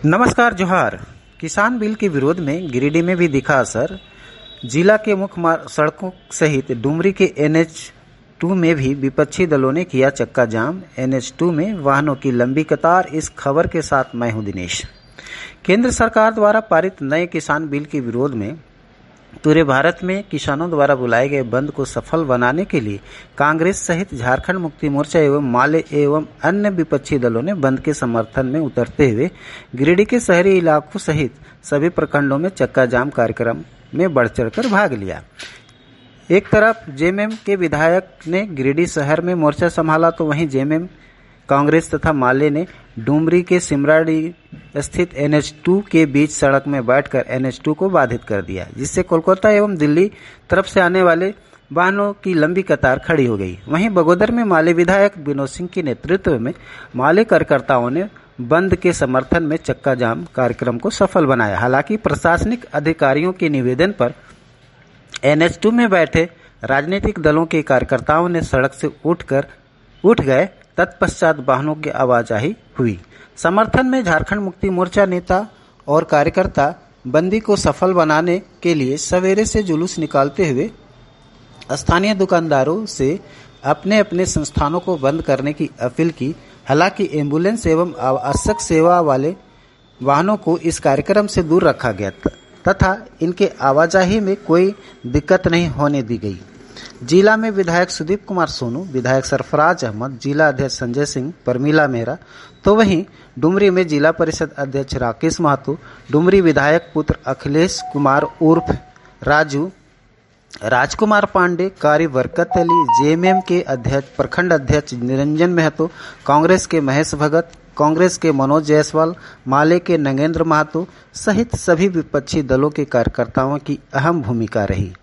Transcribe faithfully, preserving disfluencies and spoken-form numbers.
नमस्कार जोहार। किसान बिल के विरोध में गिरिडीह में भी दिखा असर। जिला के मुख्य सड़कों सहित डुमरी के एन एच टू में भी विपक्षी दलों ने किया चक्का जाम। एन एच टू में वाहनों की लंबी कतार। इस खबर के साथ मैं हूं दिनेश। केंद्र सरकार द्वारा पारित नए किसान बिल के विरोध में पूरे भारत में किसानों द्वारा बुलाए गए बंद को सफल बनाने के लिए कांग्रेस सहित झारखंड मुक्ति मोर्चा एवं माले एवं अन्य विपक्षी दलों ने बंद के समर्थन में उतरते हुए गिरिडीह के शहरी इलाकों सहित सभी प्रखंडों में चक्का जाम कार्यक्रम में बढ़ चढ़कर भाग लिया। एक तरफ जेएमएम के विधायक ने गिरिडीह शहर में मोर्चा संभाला तो वहीं जेएमएम कांग्रेस तथा माले ने डुमरी के सिमराड़ी स्थित एन एच टू के बीच सड़क में बैठकर एन एच टू को बाधित कर दिया, जिससे कोलकाता एवं दिल्ली तरफ से आने वाले वाहनों की लंबी कतार खड़ी हो गई। वहीं बगोदर में माले विधायक विनोद सिंह के नेतृत्व में माले कार्यकर्ताओं ने बंद के समर्थन में चक्का जाम कार्यक्रम को सफल बनाया। हालांकि प्रशासनिक अधिकारियों के निवेदन पर एन एच टू में बैठे राजनीतिक दलों के कार्यकर्ताओं ने सड़क से उठकर उठ गए। तत्पश्चात वाहनों की आवाजाही हुई। समर्थन में झारखंड मुक्ति मोर्चा नेता और कार्यकर्ता बंदी को सफल बनाने के लिए सवेरे से जुलूस निकालते हुए स्थानीय दुकानदारों से अपने अपने संस्थानों को बंद करने की अपील की। हालांकि एम्बुलेंस एवं आवश्यक सेवा वाले वाहनों को इस कार्यक्रम से दूर रखा गया तथा इनके आवाजाही में कोई दिक्कत नहीं होने दी गई। जिला में विधायक सुदीप कुमार सोनू, विधायक सरफराज अहमद, जिला अध्यक्ष संजय सिंह, परमीला मेहरा, तो वहीं डुमरी में जिला परिषद अध्यक्ष राकेश महतो, डुमरी विधायक पुत्र अखिलेश कुमार उर्फ राजू, राजकुमार पांडे, कारी बरकत अली, जेएमएम के अध्यक्ष प्रखंड अध्यक्ष निरंजन महतो, कांग्रेस के महेश भगत, कांग्रेस के मनोज जायसवाल, माले के नगेंद्र महतो सहित सभी विपक्षी दलों के कार्यकर्ताओं की अहम भूमिका रही।